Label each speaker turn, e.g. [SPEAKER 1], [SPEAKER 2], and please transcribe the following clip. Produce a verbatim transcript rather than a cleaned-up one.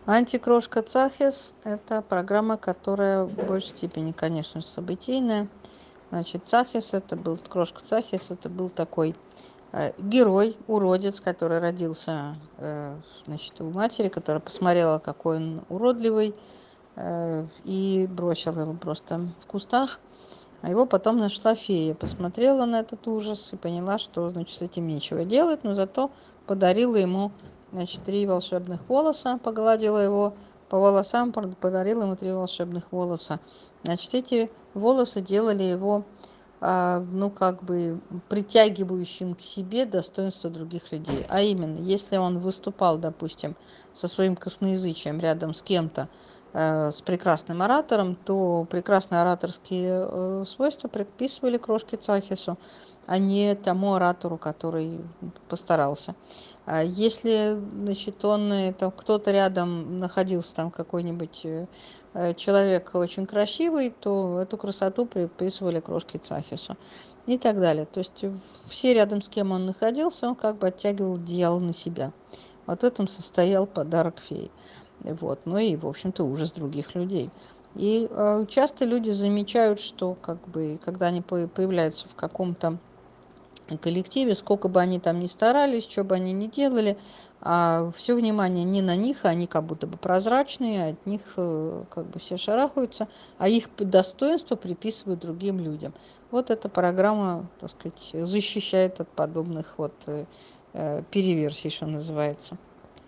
[SPEAKER 1] Антикрошка Цахис — это программа, которая в большей степени, конечно же, событийная. Значит, Цахис это был, Крошка Цахис это был такой э, герой, уродец, который родился э, значит, у матери, которая посмотрела, какой он уродливый, э, и бросила его просто в кустах. А его потом нашла фея, посмотрела на этот ужас и поняла, что, значит, с этим нечего делать, но зато подарила ему, значит, три волшебных волоса, погладила его по волосам, подарила ему три волшебных волоса. Значит, эти волосы делали его, а, ну, как бы притягивающим к себе достоинство других людей. А именно, если он выступал, допустим, со своим косноязычием рядом с кем-то, э, с прекрасным оратором, то прекрасные ораторские э, свойства предписывали крошке Цахису, а не тому оратору, который постарался. А если, значит, он, это кто-то рядом находился, там какой-нибудь э, э, человек очень красивый, то эту красоту приписывали крошке Цахису и так далее. То есть все рядом, с кем он находился, он как бы оттягивал одеяло на себя. Вот в этом состоял подарок феи. Вот. Ну и, в общем-то, ужас других людей. И э, часто люди замечают, что как бы, когда они появляются в каком-то коллективе, сколько бы они там ни старались, что бы они ни делали, а все внимание не на них, они как будто бы прозрачные, от них э, как бы все шарахаются, а их достоинство приписывают другим людям. Вот эта программа, так сказать, защищает от подобных вот э, э, переверсий, что называется.